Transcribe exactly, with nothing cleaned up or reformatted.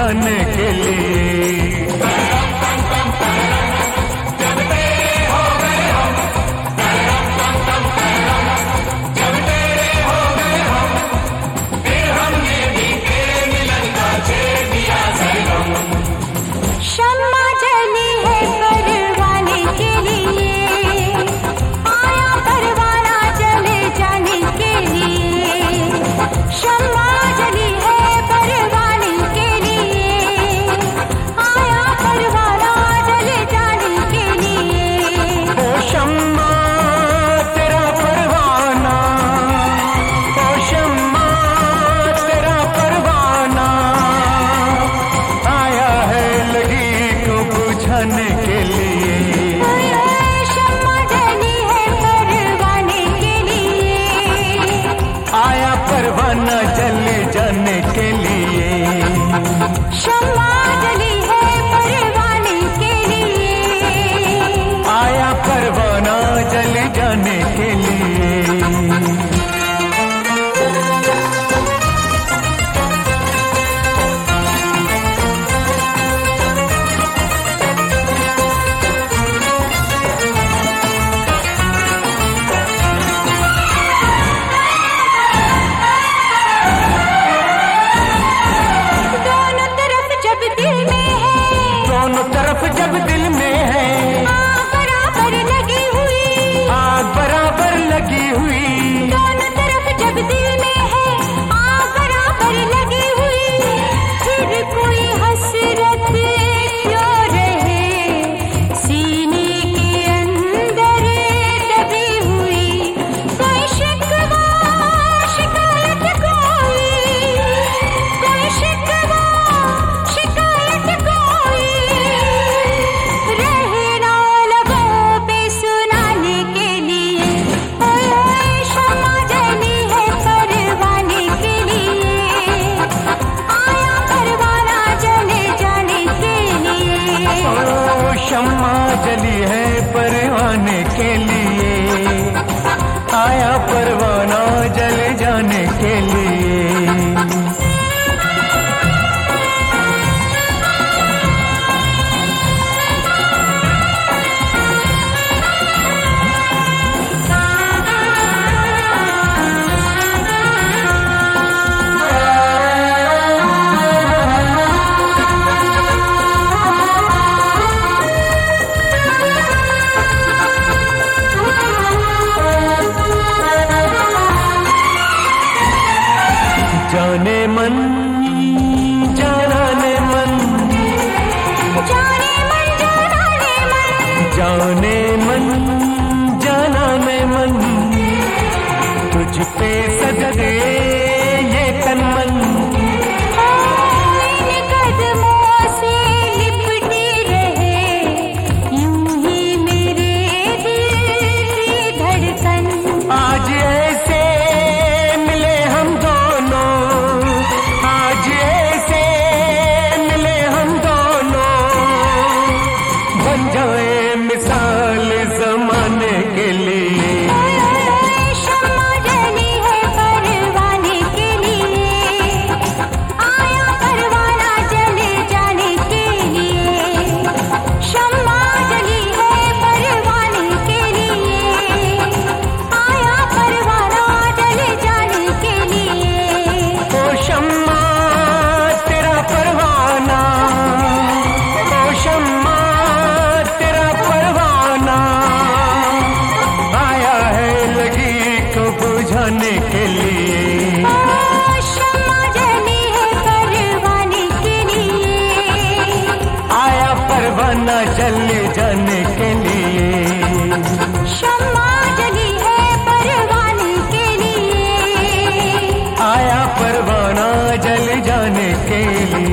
जाने के लिए। शम्मा जली है परवाने के लिए, आया परवाना जले जाने के लिए। शम्मा जली है परवाने के लिए, आया परवाना जले जाने के लिए। ओ शम्मा तेरा परवाना, ओ शम्मा तेरा परवाना आया है लगी को बुझाने के लिए। शम्मा जली है परवाने के लिए, आया परवाना जले जाने के लिए। शम्मा जली है परवाने के लिए, आया परवाना जले जाने के लिए। दोनों तरफ जब दिल में है, दोनों तरफ जब दिल में है, आग बराबर लगी हुई, आग बराबर लगी हुई। दोनों तरफ जब दिल में है, आग बराबर लगी हुई। फिर कोई हसरत क्यों रहे, सीने के अंदर दबी हुई। कोई शिकवा शिकायत कोई, कोई शिकवा शिकायत कोई रहे ना लबों पे सुनाने के लिए। ओए ओए शम्मा जली है परवाने के लिए, आया परवाना जले जाने के लिए। ओ शम्मा जली है परवाने के लिए, आया परवाना जले जाने के लिए। जाने मन जाने मन, जाने मन जाने मन, जाने मन जाने मन, तुझ पे सजदे ये तन मन। इन कदमों से लिपटी रहे, यूं ही मेरे दिल की धड़कन। आज ऐसे मिले हम दोनों, आज ऐसे मिले हम दोनों, बन जाए मिसाल जमाने के लिए। शम्मा जली है परवाने के लिए, आया परवाना जले जाने के लिए। शम्मा जली है परवाने के लिए, आया परवाना जले जाने के लिए। ओ शम्मा तेरा परवाना, ओ शम्मा तेरा परवाना आया है लगी को बुझाने के लिए। शम्मा जली है परवाने के लिए, आया परवाना जले जाने के लिए। शम्मा जली है परवाने के लिए, आया परवाना जल जाने के लिए।